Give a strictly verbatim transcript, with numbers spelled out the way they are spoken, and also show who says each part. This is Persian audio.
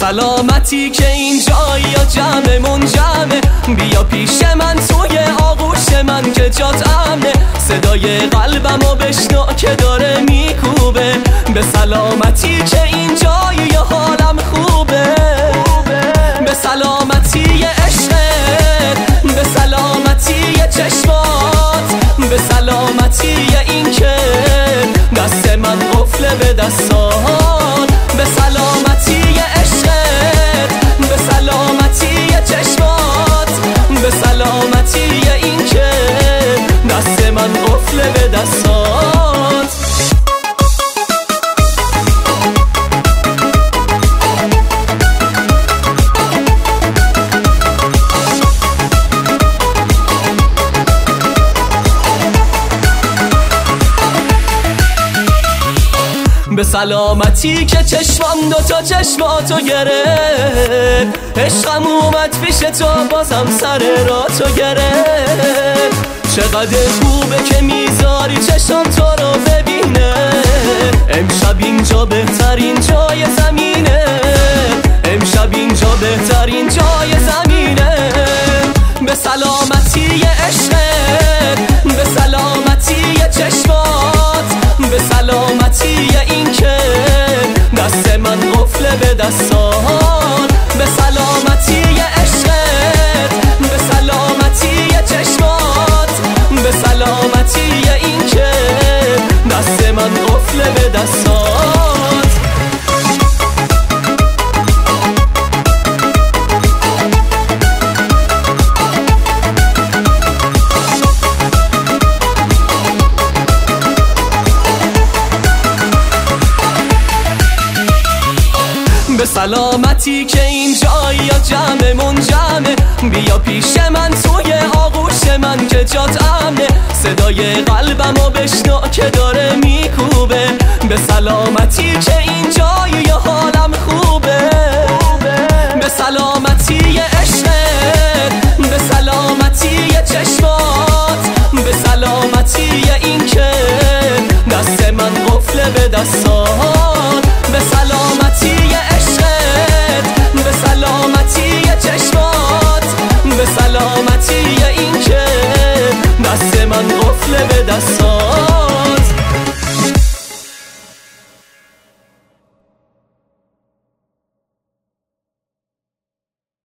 Speaker 1: سلامتی که این جایی یا جمعمون جمعه، بیا پیش من توی آغوش من که جات امنه. صدای قلبم و بشنو که داره میکوبه، به سلامتی که این جایی یا حالم خوبه. به سلامتی عشقت، به سلامتی چشمات، به سلامتی این که دست من قفل به دستات. به سلامتی عشقت، به سلامتی چشمات، به سلامتی این که دست من قفل به دستات. به سلامتی که چشمم دوتا چشماتو گرفت، عشقم اومد پیش تو بازم سر را تو گرفت. چقدر خوبه که میذاری چشم تو رو ببینه، امشب اینجا بهترین جای زمینه، امشب اینجا بهترین جای زمینه. به سلامتی عشقت، به سلامتی چشمات، به سلامتی این که دست من قفل به دستات. به سلامتی عشقت، به سلامتی چشمات، به سلامتی این که دست من قفل به دستات. به سلامتی که این جایی یا جمعمون جمعه، بیا پیش من توی آغوش من که جات امنه. صدای قلبم و بشنو که داره میکوبه، به سلامتی که این جایی یا حالم خوبه. به سلامتی عشقت، به سلامتی چشمات، به سلامتی این که دست من قفل به دستات.